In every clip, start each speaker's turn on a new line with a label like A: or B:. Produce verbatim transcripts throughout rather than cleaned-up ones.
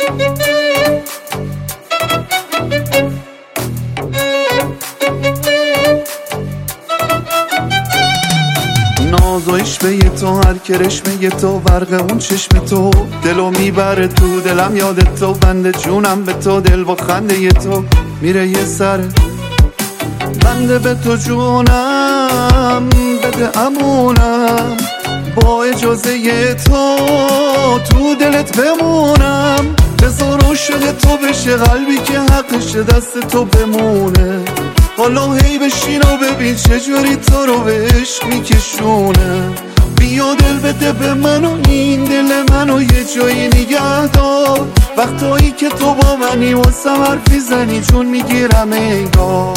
A: ناز و عشقه تو، هر کرشمه تو، برق اون چشم تو دلو میبره تو. دلم یاد تو، بنده جونم به تو، دل با خنده تو میره یه سره. بنده به تو جونم، بده امونم، با اجازه تو تو دلت بمونم. بذار عاشق تو بشه قلبی که حقش دست تو بمونه. حالا هی بشین و ببین چجوری تو رو به عشق میکشونه. بیا دل بده به من و این دل منو یه جایی نگه دار. وقتایی که تو با منی واسم حرفی زنی چون میگیرم انگار.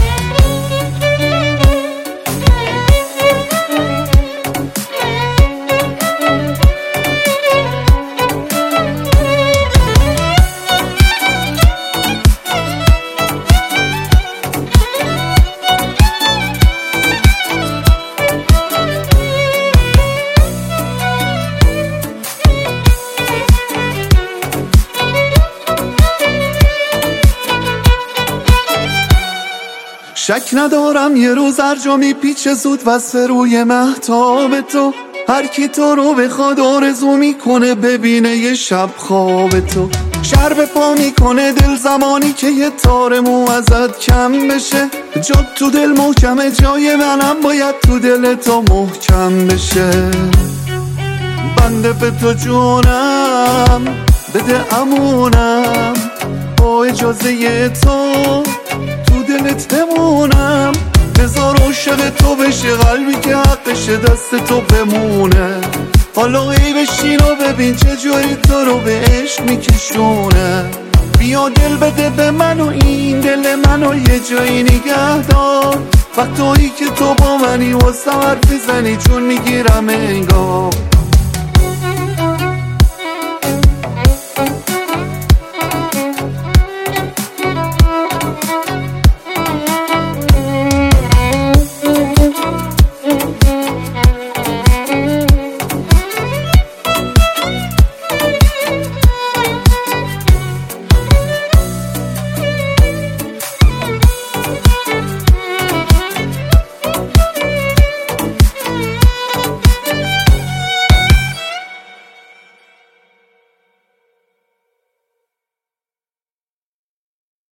A: شک ندارم یه روز هر جا میپیچه زود وصف روی مهتاب تو. هر کی تو رو بخواد آرزو میکنه ببینه یه شب خواب تو. شر به پا میکنه دل زمانی که یه تار مو ازت کم بشه. جا تو دل محکمه، جای منم باید تو دل تو محکم بشه. بنده به تو جونم، بده امونم، با اجازه تو تو دلت بمونم. بذار عاشق تو بشه قلبی که حقش دست تو بمونه. حالا ای بشین و ببین چجوری تو رو به عشق میکشونه. بیا دل بده به من و این دل منو یه جایی نگه دار. وقتایی که تو با منی واسه حرفی زنی چون میگیرم انگار.